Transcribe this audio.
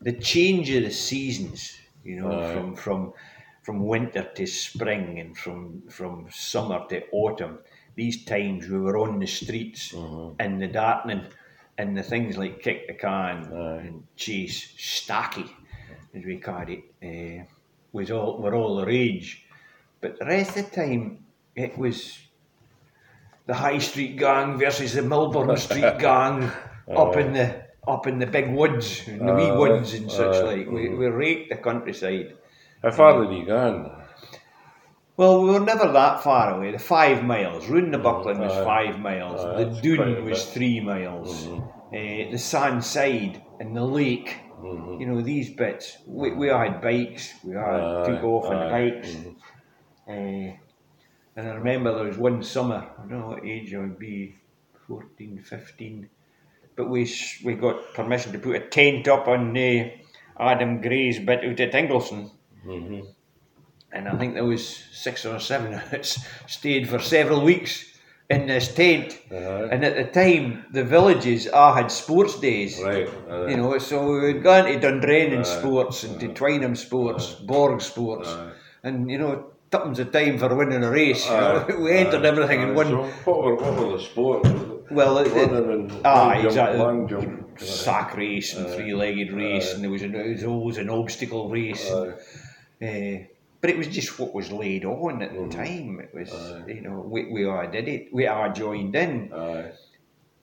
the change of the seasons, you know, from winter to spring and from summer to autumn. These times we were on the streets in the darkening, and the things like kick the can and chase stacky, as we called it, were all the rage. But the rest of the time, it was the High Street gang versus the Milburn Street gang up in the big woods and the wee woods and such like. We raked the countryside. How far did you go? Well, we were never that far away. The 5 miles. Round the Buckland was 5 miles. The that's Doon was 3 miles. The Sandside and the lake. You know, these bits. We had bikes. We took off on the bikes. And I remember there was one summer, I don't know what age I would be, 14, 15, but we got permission to put a tent up on Adam Gray's bit out at Ingleson. And I think there was 6 or 7 of us stayed for several weeks in this tent. And at the time, the villages all had sports days. You know, so we would go into Dundrennan sports and to Twynham sports, Borg sports, and you know, tuppence a time for winning a race. You know? We entered everything in one. So what were the sports? Well, exactly. Long jump, sack race and 3-legged race, and there was always an obstacle race. But it was just what was laid on at the time. It was, you know, we all did it. We all joined in.